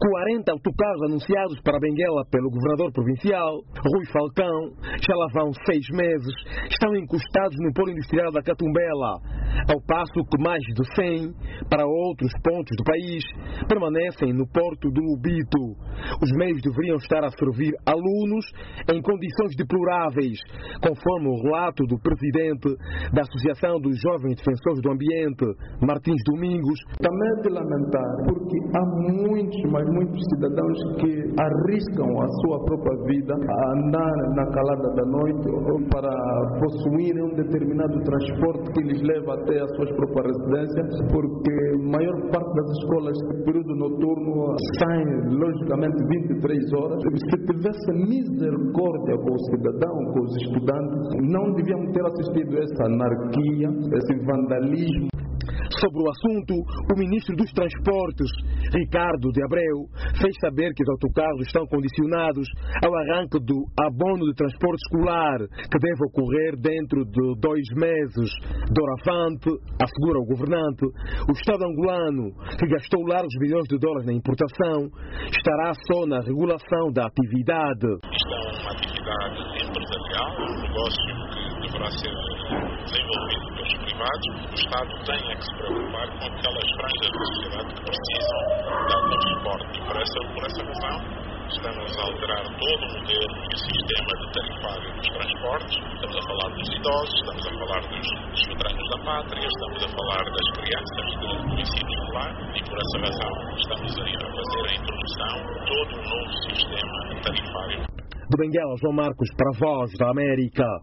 40 autocarros anunciados para Benguela pelo governador provincial, Rui Falcão, já lá vão 6 meses, estão encostados no polo industrial da Catumbela, ao passo que mais de 100 para outros pontos do país permanecem no porto do Lubito. Os meios deveriam estar a servir alunos em condições deploráveis, conforme o relato do presidente da Associação dos Jovens Defensores do Ambiente, Martins Domingos. Também é de lamentar, porque há muitos cidadãos que arriscam a sua própria vida a andar na calada da noite para possuírem um determinado transporte que lhes leva até as suas próprias residências, porque a maior parte das escolas no período noturno saem logicamente 23 horas. Se tivesse misericórdia com o cidadão, com os estudantes, não devíamos ter assistido a essa anarquia, esse vandalismo. Sobre o assunto, o ministro dos Transportes, Ricardo de Abreu, fez saber que os autocarros estão condicionados ao arranque do abono de transporte escolar, que deve ocorrer dentro de 2 meses. Doravante, assegura o governante, o Estado angolano, que gastou largos milhões de dólares na importação, estará só na regulação da atividade. Isto é uma atividade empresarial, um negócio que deverá ser desenvolvido pelos privados. O Estado tem que se preocupar com aquelas franjas da sociedade que precisam de algum suporte. E por essa razão, estamos a alterar todo o modelo e o sistema de tarifário dos transportes. Estamos a falar dos idosos, estamos a falar dos veteranos da pátria, estamos a falar das crianças do ensino escolar e por essa razão estamos a fazer a introdução de todo um novo sistema tarifário. De Benguela, João Marcos, para a Voz da América.